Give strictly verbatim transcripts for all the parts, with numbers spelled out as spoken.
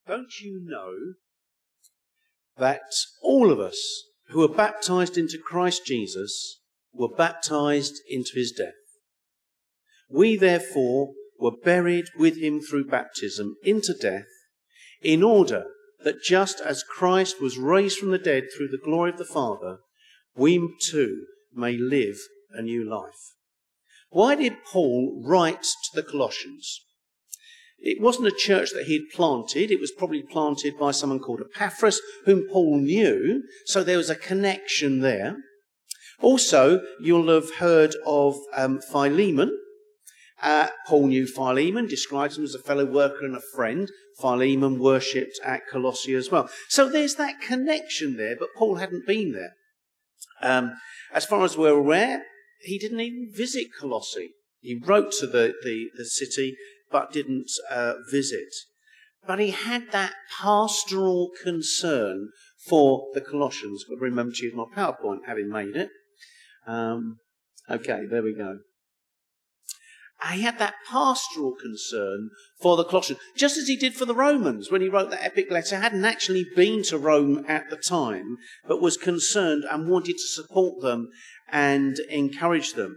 Don't you know that all of us who are baptized into Christ Jesus were baptized into his death? We therefore were buried with him through baptism into death, in order that just as Christ was raised from the dead through the glory of the Father, we too may live a new life. Why did Paul write to the Colossians? It wasn't a church that he'd planted. It was probably planted by someone called Epaphras, whom Paul knew, so there was a connection there. Also, you'll have heard of um, Philemon. Uh, Paul knew Philemon, describes him as a fellow worker and a friend. Philemon worshipped at Colossae as well. So there's that connection there, but Paul hadn't been there. Um, as far as we're aware, he didn't even visit Colossae. He wrote to the, the, the city, but didn't uh, visit. But he had that pastoral concern for the Colossians. But remember to use my PowerPoint, having made it. Um, okay, there we go. He had that pastoral concern for the Colossians, just as he did for the Romans when he wrote that epic letter. He hadn't actually been to Rome at the time, but was concerned and wanted to support them and encourage them.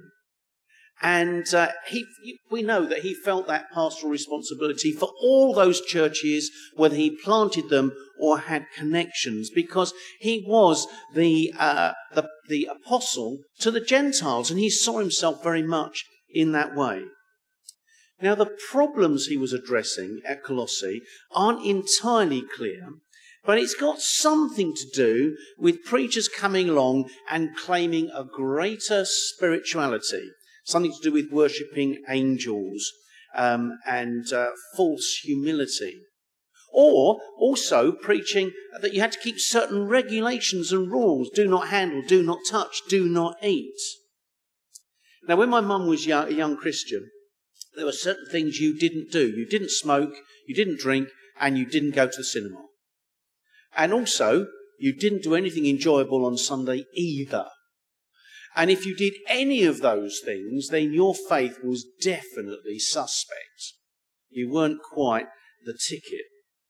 And uh, he, we know that he felt that pastoral responsibility for all those churches, whether he planted them or had connections, because he was the, uh, the, the apostle to the Gentiles, and he saw himself very much in that way. Now, the problems he was addressing at Colossae aren't entirely clear, but it's got something to do with preachers coming along and claiming a greater spirituality, something to do with worshipping angels um, and uh, false humility. Or also preaching that you had to keep certain regulations and rules: do not handle, do not touch, do not eat. Now, when my mum was young, a young Christian, there were certain things you didn't do. You didn't smoke, you didn't drink, and you didn't go to the cinema. And also, you didn't do anything enjoyable on Sunday either. And if you did any of those things, then your faith was definitely suspect. You weren't quite the ticket.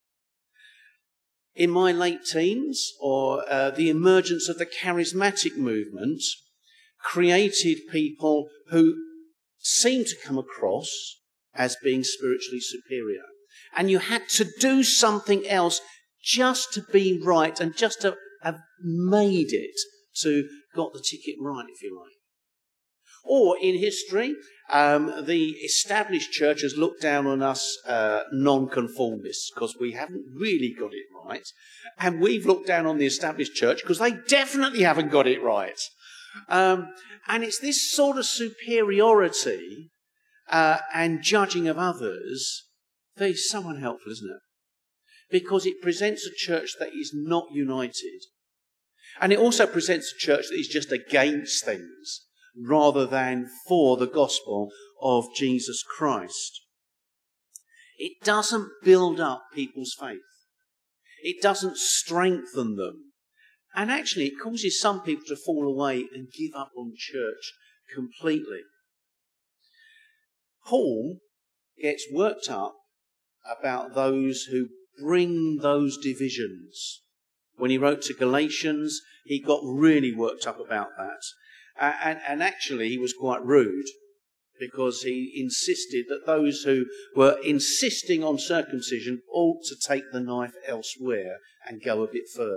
In my late teens, or uh, the emergence of the charismatic movement created people who seemed to come across as being spiritually superior. And you had to do something else just to be right and just to have made it to got the ticket right, if you like. Or in history, um, the established church has looked down on us uh, non-conformists because we haven't really got it right. And we've looked down on the established church because they definitely haven't got it right. Um, and it's this sort of superiority uh, and judging of others that is so unhelpful, isn't it? Because it presents a church that is not united. And it also presents a church that is just against things rather than for the gospel of Jesus Christ. It doesn't build up people's faith. It doesn't strengthen them. And actually, it causes some people to fall away and give up on church completely. Paul gets worked up about those who bring those divisions. When he wrote to Galatians, he got really worked up about that. Uh, and, and actually, he was quite rude, because he insisted that those who were insisting on circumcision ought to take the knife elsewhere and go a bit further.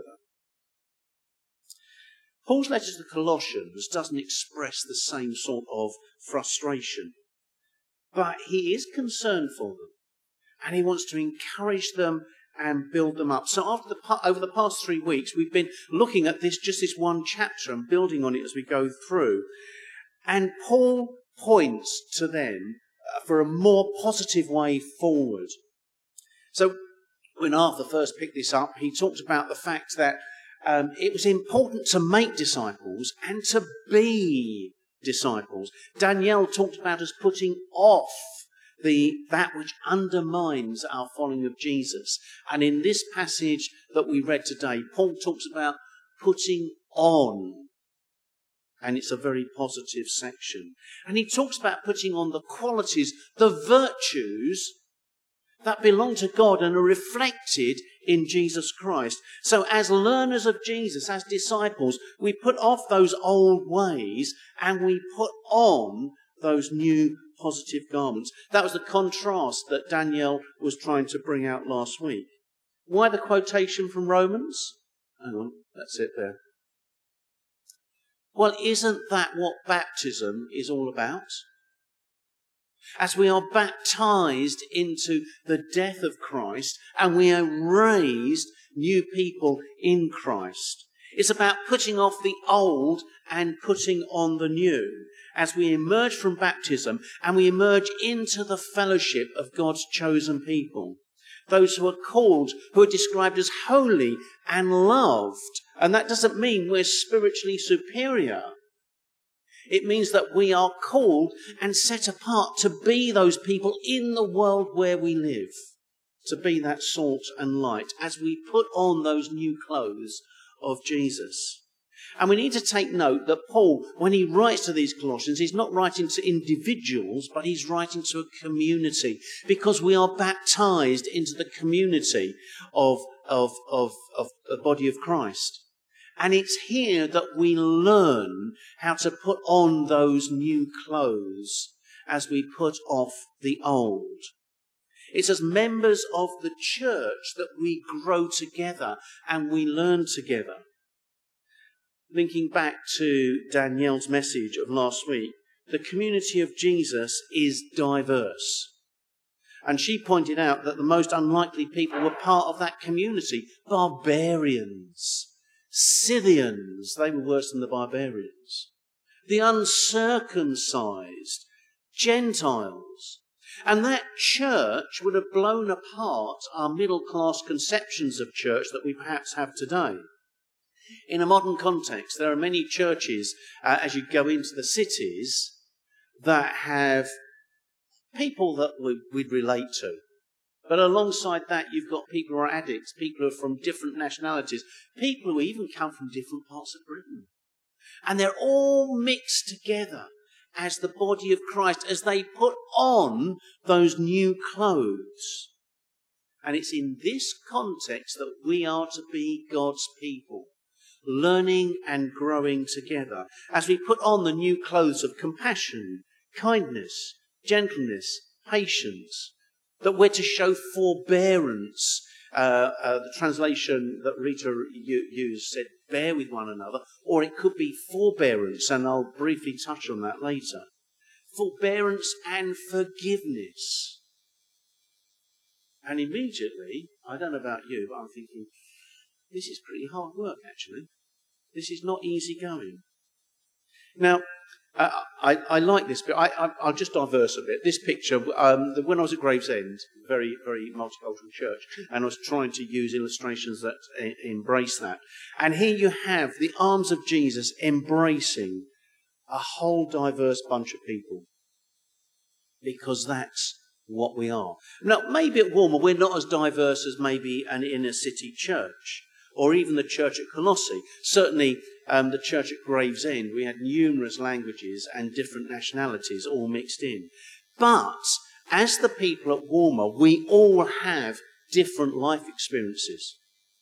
Paul's letter to the Colossians doesn't express the same sort of frustration, but he is concerned for them, and he wants to encourage them and build them up. So after the, over the past three weeks, we've been looking at this, just this one chapter, and building on it as we go through. And Paul points to them for a more positive way forward. So when Arthur first picked this up, he talked about the fact that um, it was important to make disciples and to be disciples. Danielle talked about us putting off the that which undermines our following of Jesus. And in this passage that we read today, Paul talks about putting on. And it's a very positive section. And he talks about putting on the qualities, the virtues that belong to God and are reflected in Jesus Christ. So as learners of Jesus, as disciples, we put off those old ways and we put on those new positive garments. That was the contrast that Danielle was trying to bring out last week. Why the quotation from Romans? Hang on, that's it there. Well, isn't that what baptism is all about? As we are baptized into the death of Christ and we are raised new people in Christ. It's about putting off the old and putting on the new as we emerge from baptism and we emerge into the fellowship of God's chosen people. Those who are called, who are described as holy and loved. And that doesn't mean we're spiritually superior. It means that we are called and set apart to be those people in the world where we live. To be that salt and light as we put on those new clothes of Jesus. And we need to take note that Paul, when he writes to these Colossians, he's not writing to individuals, but he's writing to a community. Because we are baptized into the community of, of, of, of the body of Christ. And it's here that we learn how to put on those new clothes as we put off the old. It's as members of the church that we grow together and we learn together. Linking back to Danielle's message of last week, the community of Jesus is diverse. And she pointed out that the most unlikely people were part of that community. Barbarians. Scythians, they were worse than the barbarians. The uncircumcised, Gentiles. And that church would have blown apart our middle-class conceptions of church that we perhaps have today. In a modern context, there are many churches, uh, as you go into the cities, that have people that we, we'd relate to. But alongside that, you've got people who are addicts, people who are from different nationalities, people who even come from different parts of Britain. And they're all mixed together as the body of Christ, as they put on those new clothes. And it's in this context that we are to be God's people, learning and growing together, as we put on the new clothes of compassion, kindness, gentleness, patience, that we're to show forbearance. Uh, uh, the translation that Rita u- used said, bear with one another, or it could be forbearance, and I'll briefly touch on that later. Forbearance and forgiveness. And immediately, I don't know about you, but I'm thinking, this is pretty hard work, actually. This is not easy going. Now, Uh, I, I like this, but I, I, I'll just diverse a bit. This picture, um, the, when I was at Gravesend, very, very multicultural church, and I was trying to use illustrations that e- embrace that. And here you have the arms of Jesus embracing a whole diverse bunch of people. Because that's what we are. Now, maybe at Walmer, we're not as diverse as maybe an inner city church, or even the church at Colossae. Certainly, um, the church at Gravesend, we had numerous languages and different nationalities all mixed in. But as the people at Walmer, we all have different life experiences.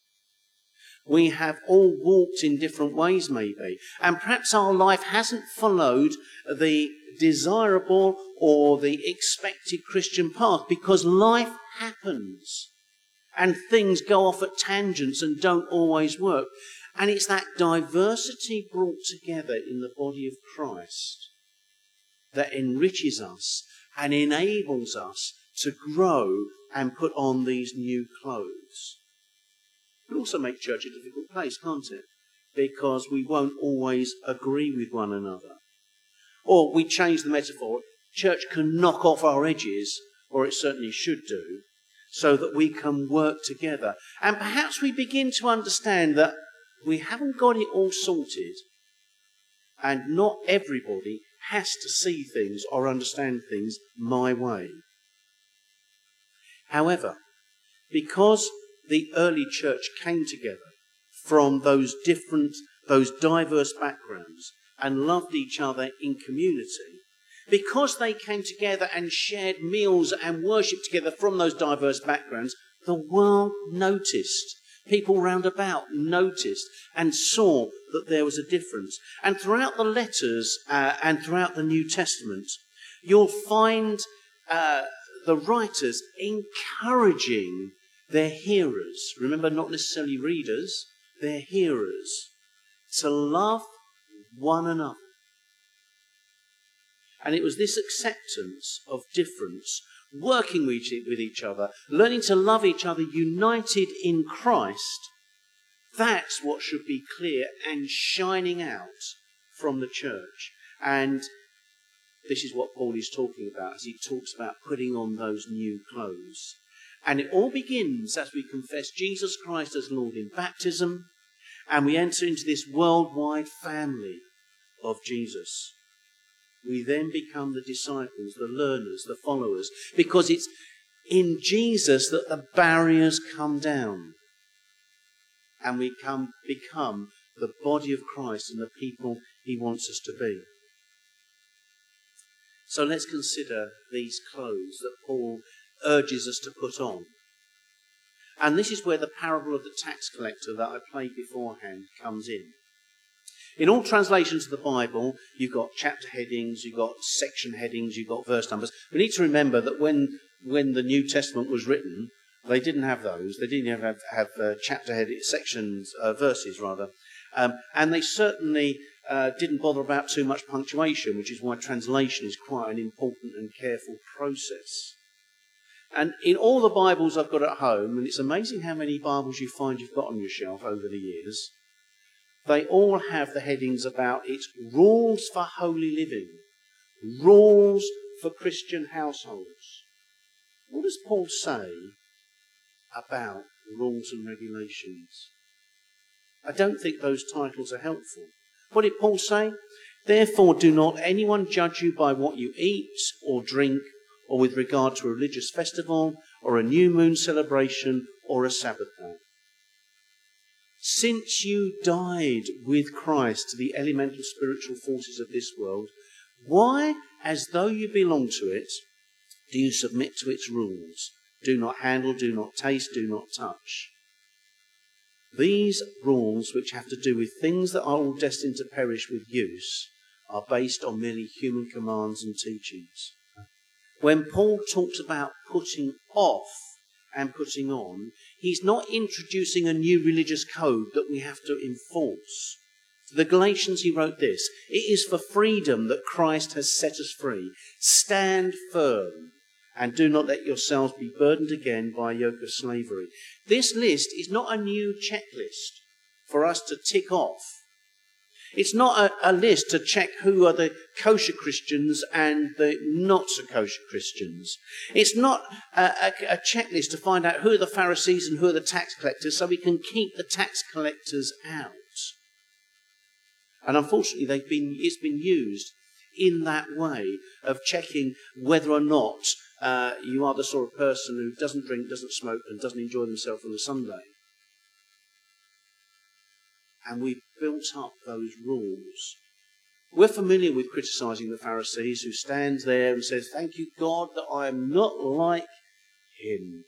We have all walked in different ways, maybe. And perhaps our life hasn't followed the desirable or the expected Christian path, because life happens. And things go off at tangents and don't always work. And it's that diversity brought together in the body of Christ that enriches us and enables us to grow and put on these new clothes. It can also make church a difficult place, can't it? Because we won't always agree with one another. Or we change the metaphor. Church can knock off our edges, or it certainly should do, so that we can work together. And perhaps we begin to understand that we haven't got it all sorted, and not everybody has to see things or understand things my way. However, because the early church came together from those different, those diverse backgrounds and loved each other in community, Because they came together and shared meals and worshipped together from those diverse backgrounds, the world noticed. People round about noticed and saw that there was a difference. And throughout the letters uh, and throughout the New Testament, you'll find uh, the writers encouraging their hearers, remember, not necessarily readers, their hearers, to love one another. And it was this acceptance of difference, working with each other, learning to love each other, united in Christ. That's what should be clear and shining out from the church. And this is what Paul is talking about as he talks about putting on those new clothes. And it all begins as we confess Jesus Christ as Lord in baptism, and we enter into this worldwide family of Jesus. We then become the disciples, the learners, the followers, because it's in Jesus that the barriers come down and we come, become the body of Christ and the people he wants us to be. So let's consider these clothes that Paul urges us to put on. And this is where the parable of the tax collector that I played beforehand comes in. In all translations of the Bible, you've got chapter headings, you've got section headings, you've got verse numbers. We need to remember that when, when the New Testament was written, they didn't have those. They didn't have, have uh, chapter headings, sections, uh, verses rather. Um, and they certainly uh, didn't bother about too much punctuation, which is why translation is quite an important and careful process. And in all the Bibles I've got at home, and it's amazing how many Bibles you find you've got on your shelf over the years, they all have the headings about its rules for holy living, rules for Christian households. What does Paul say about rules and regulations? I don't think those titles are helpful. What did Paul say? Therefore, do not anyone judge you by what you eat or drink, or with regard to a religious festival, or a new moon celebration, or a Sabbath day. Since you died with Christ to the elemental spiritual forces of this world, why, as though you belong to it, do you submit to its rules? Do not handle, do not taste, do not touch. These rules, which have to do with things that are all destined to perish with use, are based on merely human commands and teachings. When Paul talks about putting off and putting on, he's not introducing a new religious code that we have to enforce. To the Galatians he wrote this: it is for freedom that Christ has set us free. Stand firm and do not let yourselves be burdened again by a yoke of slavery. This list is not a new checklist for us to tick off. It's not a, a list to check who are the kosher Christians and the not so kosher Christians. It's not a, a, a checklist to find out who are the Pharisees and who are the tax collectors so we can keep the tax collectors out. And unfortunately, they've been, it's been used in that way of checking whether or not uh, you are the sort of person who doesn't drink, doesn't smoke, and doesn't enjoy themselves on a Sunday. And we've built up those rules. We're familiar with criticising the Pharisees, who stands there and says, thank you, God, that I am not like him.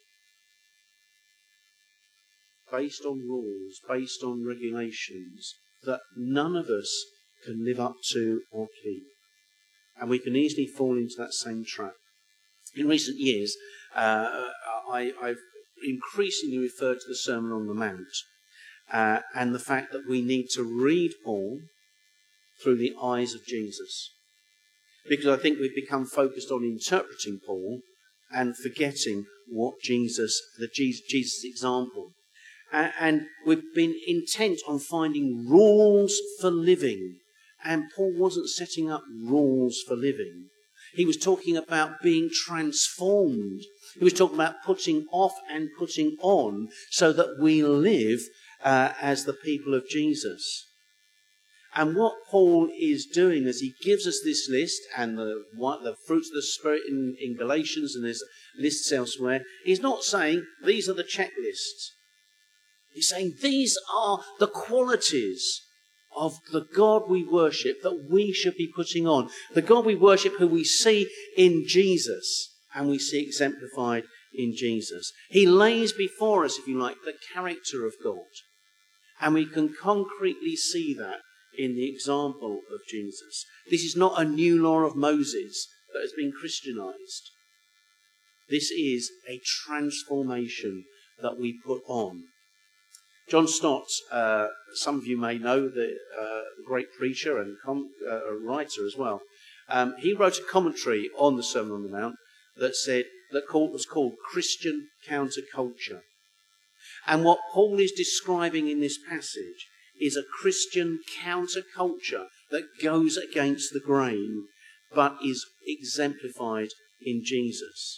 Based on rules, based on regulations that none of us can live up to or keep. And we can easily fall into that same trap. In recent years, uh, I, I've increasingly referred to the Sermon on the Mount. Uh, and the fact that we need to read Paul through the eyes of Jesus. Because I think we've become focused on interpreting Paul and forgetting what Jesus, the Jesus, Jesus example. Uh, and we've been intent on finding rules for living. And Paul wasn't setting up rules for living. He was talking about being transformed. He was talking about putting off and putting on so that we live Uh, as the people of Jesus. And what Paul is doing as he gives us this list and the, what, the fruits of the Spirit in, in Galatians, and there's lists elsewhere, he's not saying these are the checklists. He's saying these are the qualities of the God we worship that we should be putting on. The God we worship who we see in Jesus and we see exemplified in Jesus. He lays before us, if you like, the character of God. And we can concretely see that in the example of Jesus. This is not a new law of Moses that has been Christianized. This is a transformation that we put on. John Stott, uh, some of you may know, the uh, great preacher and com- uh, writer as well. Um, he wrote a commentary on the Sermon on the Mount that said that called, was called Christian Counterculture. And what Paul is describing in this passage is a Christian counterculture that goes against the grain, but is exemplified in Jesus.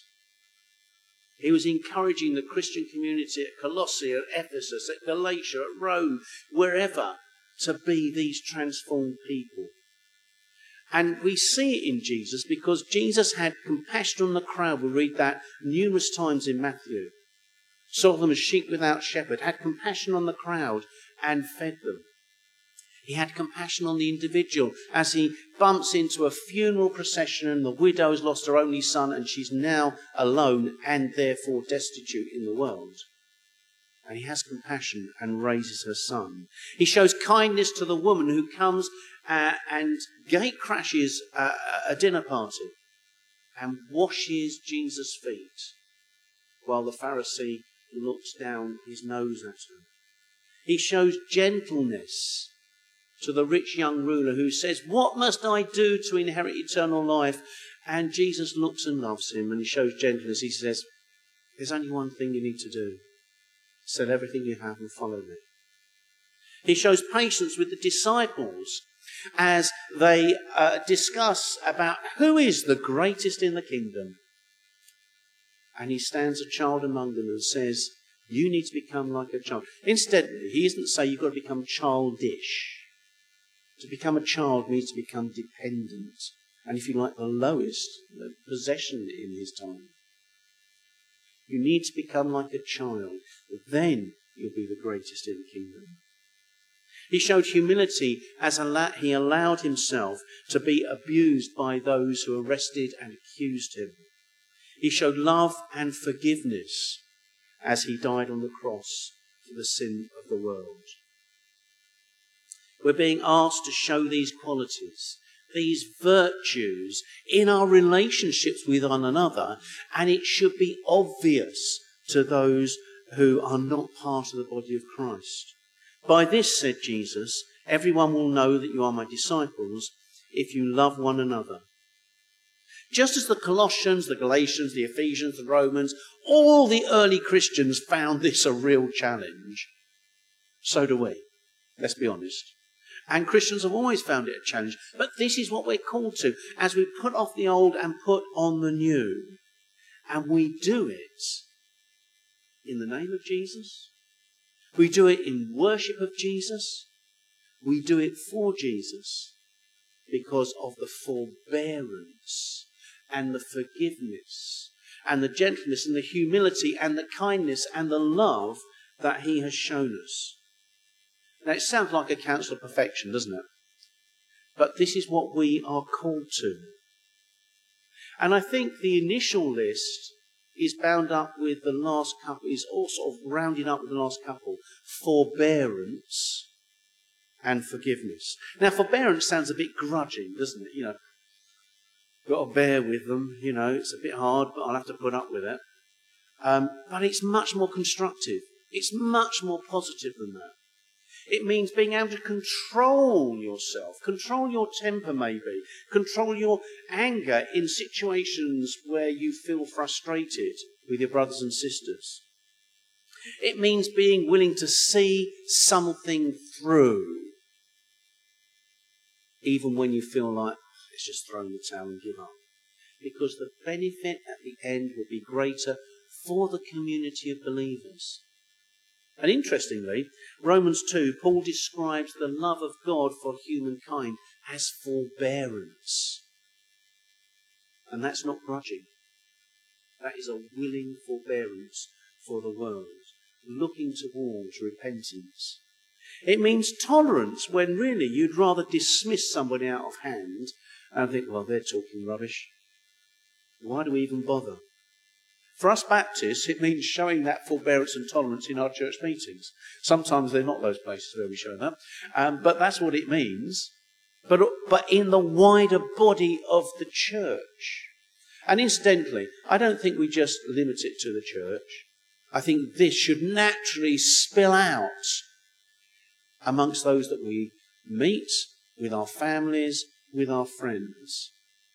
He was encouraging the Christian community at Colossae, at Ephesus, at Galatia, at Rome, wherever, to be these transformed people. And we see it in Jesus because Jesus had compassion on the crowd. We read that numerous times in Matthew. Saw them as sheep without shepherd, had compassion on the crowd and fed them. He had compassion on the individual as he bumps into a funeral procession and the widow has lost her only son and she's now alone and therefore destitute in the world. And he has compassion and raises her son. He shows kindness to the woman who comes uh, and gate crashes uh, a dinner party and washes Jesus' feet while the Pharisee looks down his nose at her. He shows gentleness to the rich young ruler who says, "What must I do to inherit eternal life?" And Jesus looks and loves him and he shows gentleness. He says, "There's only one thing you need to do. Sell everything you have and follow me." He shows patience with the disciples as they uh, discuss about who is the greatest in the kingdom. And he stands a child among them and says, "You need to become like a child." Instead, he doesn't say you've got to become childish. To become a child means to become dependent. And if you like, the lowest possession in his time. You need to become like a child. Then you'll be the greatest in the kingdom. He showed humility as he allowed himself to be abused by those who arrested and accused him. He showed love and forgiveness as he died on the cross for the sin of the world. We're being asked to show these qualities, these virtues in our relationships with one another, and it should be obvious to those who are not part of the body of Christ. "By this," said Jesus, "everyone will know that you are my disciples if you love one another." Just as the Colossians, the Galatians, the Ephesians, the Romans, all the early Christians found this a real challenge, so do we. Let's be honest. And Christians have always found it a challenge. But this is what we're called to as we put off the old and put on the new. And we do it in the name of Jesus. We do it in worship of Jesus. We do it for Jesus because of the forbearance and the forgiveness and the gentleness and the humility and the kindness and the love that he has shown us. Now, it sounds like a counsel of perfection, doesn't it? But this is what we are called to. And I think the initial list is bound up with the last couple, is all sort of rounded up with the last couple. Forbearance and forgiveness. Now, forbearance sounds a bit grudging, doesn't it? You know, got to bear with them, you know, it's a bit hard, but I'll have to put up with it. Um, but it's much more constructive. It's much more positive than that. It means being able to control yourself, control your temper maybe, control your anger in situations where you feel frustrated with your brothers and sisters. It means being willing to see something through, even when you feel like it's just throw in the towel and give up. Because the benefit at the end will be greater for the community of believers. And interestingly, Romans two, Paul describes the love of God for humankind as forbearance. And that's not grudging. That is a willing forbearance for the world, looking towards repentance. It means tolerance when really you'd rather dismiss somebody out of hand and think, well, they're talking rubbish. Why do we even bother? For us Baptists, it means showing that forbearance and tolerance in our church meetings. Sometimes they're not those places where we show that, um, but that's what it means. But, but in the wider body of the church. And incidentally, I don't think we just limit it to the church. I think this should naturally spill out amongst those that we meet, with our families, with our friends.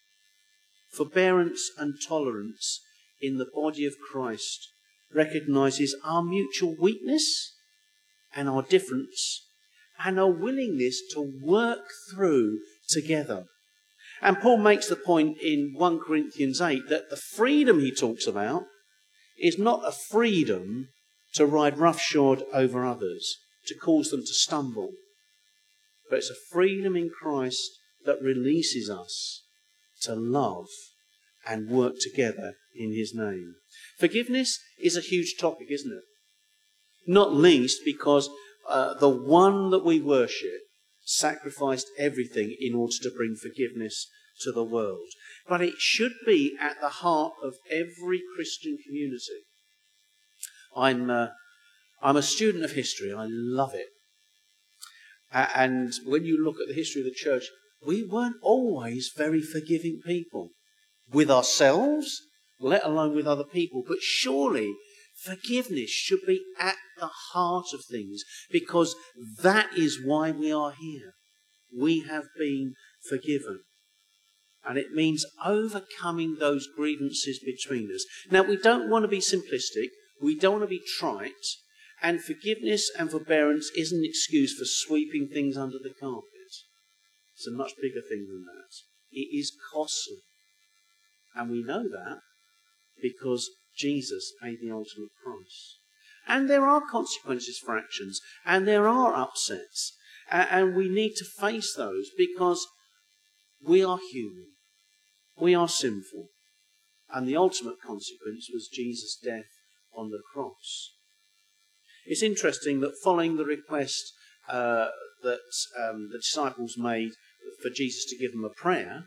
Forbearance and tolerance in the body of Christ recognises our mutual weakness and our difference and our willingness to work through together. And Paul makes the point in First Corinthians eight that the freedom he talks about is not a freedom to ride roughshod over others, to cause them to stumble, but it's a freedom in Christ that releases us to love and work together in his name. Forgiveness is a huge topic, isn't it? Not least because uh, the one that we worship sacrificed everything in order to bring forgiveness to the world. But it should be at the heart of every Christian community. I'm, uh, I'm a student of history. I love it. Uh, and when you look at the history of the church, we weren't always very forgiving people. With ourselves, let alone with other people. But surely forgiveness should be at the heart of things, because that is why we are here. We have been forgiven. And it means overcoming those grievances between us. Now, we don't want to be simplistic. We don't want to be trite. And forgiveness and forbearance isn't an excuse for sweeping things under the carpet. It's a much bigger thing than that. It is costly. And we know that because Jesus paid the ultimate price. And there are consequences for actions, and there are upsets, and we need to face those because we are human, we are sinful, and the ultimate consequence was Jesus' death on the cross. It's interesting that following the request uh, that um, the disciples made for Jesus to give them a prayer,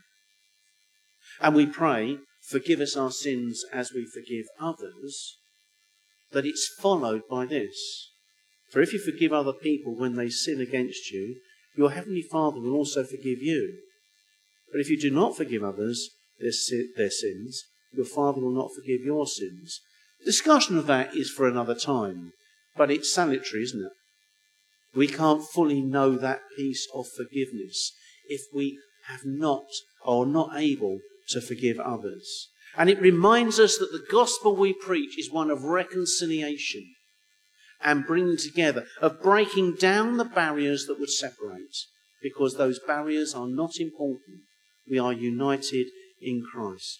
and we pray, forgive us our sins as we forgive others, that it's followed by this. For if you forgive other people when they sin against you, your heavenly Father will also forgive you. But if you do not forgive others their, their sins, your Father will not forgive your sins. The discussion of that is for another time, but it's salutary, isn't it? We can't fully know that piece of forgiveness if we have not or are not able to forgive others. And it reminds us that the gospel we preach is one of reconciliation and bringing together, of breaking down the barriers that would separate, because those barriers are not important. We are united in Christ.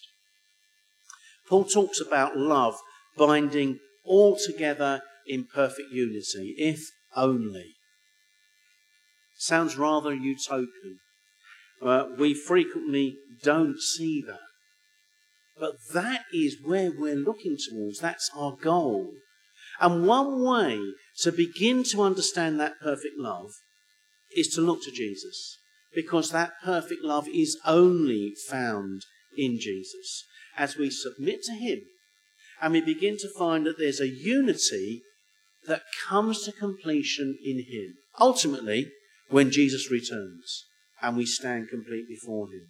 Paul talks about love binding all together in perfect unity, if only. Sounds rather utopian. Uh, we frequently don't see that. But that is where we're looking towards. That's our goal. And one way to begin to understand that perfect love is to look to Jesus, because that perfect love is only found in Jesus. As we submit to him and we begin to find that there's a unity that comes to completion in him. Ultimately, when Jesus returns and we stand complete before him.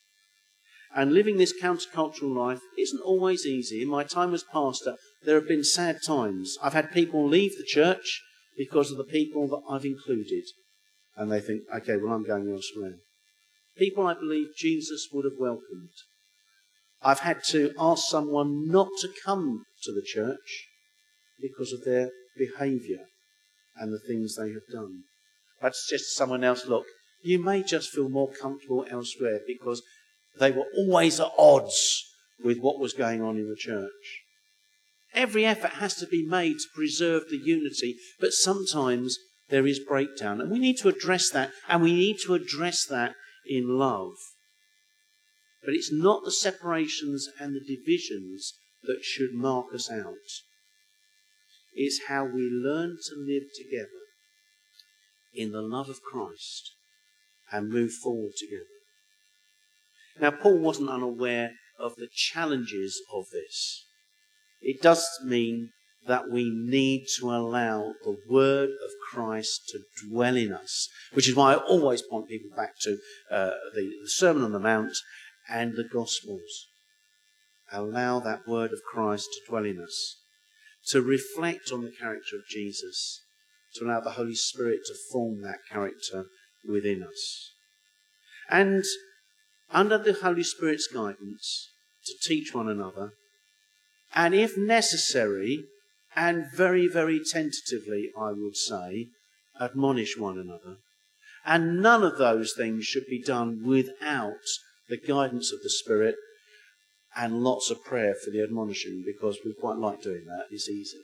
And living this countercultural life isn't always easy. In my time as pastor, there have been sad times. I've had people leave the church because of the people that I've included. And they think, okay, well, I'm going elsewhere. People I believe Jesus would have welcomed. I've had to ask someone not to come to the church because of their behaviour and the things they have done. I'd suggest to someone else, look, you may just feel more comfortable elsewhere because they were always at odds with what was going on in the church. Every effort has to be made to preserve the unity, but sometimes there is breakdown. And we need to address that, and we need to address that in love. But it's not the separations and the divisions that should mark us out. It's how we learn to live together in the love of Christ and move forward together. Now, Paul wasn't unaware of the challenges of this. It does mean that we need to allow the word of Christ to dwell in us, which is why I always point people back to uh, the, the Sermon on the Mount and the Gospels. Allow that word of Christ to dwell in us, to reflect on the character of Jesus, to allow the Holy Spirit to form that character within us. And under the Holy Spirit's guidance, to teach one another, and if necessary, and very, very tentatively, I would say, admonish one another. And none of those things should be done without the guidance of the Spirit and lots of prayer for the admonishing, because we quite like doing that. It's easy.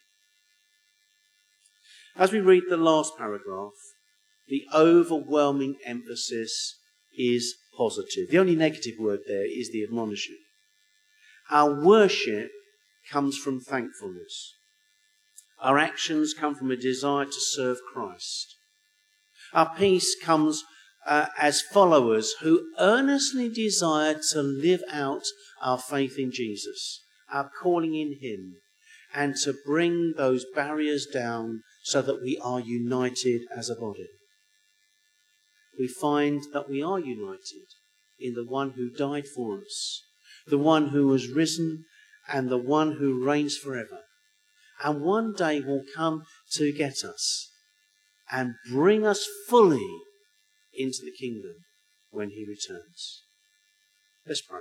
As we read the last paragraph, the overwhelming emphasis is positive. The only negative word there is the admonishing. Our worship comes from thankfulness. Our actions come from a desire to serve Christ. Our peace comes uh, as followers who earnestly desire to live out our faith in Jesus, our calling in him, and to bring those barriers down so that we are united as a body. We find that we are united in the one who died for us, the one who was risen, and the one who reigns forever. And one day will come to get us and bring us fully into the kingdom when he returns. Let's pray.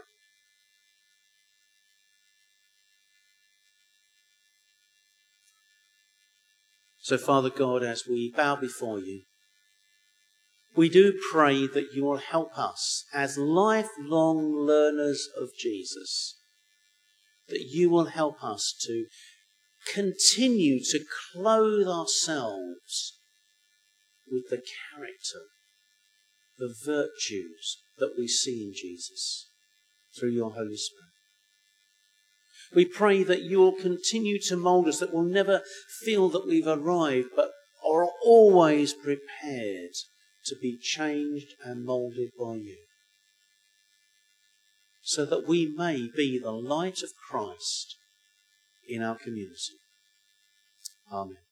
So, Father God, as we bow before you, we do pray that you will help us as lifelong learners of Jesus, that you will help us to continue to clothe ourselves with the character, the virtues that we see in Jesus through your Holy Spirit. We pray that you will continue to mould us, that we'll never feel that we've arrived, but are always prepared to be changed and moulded by you, so that we may be the light of Christ in our community. Amen.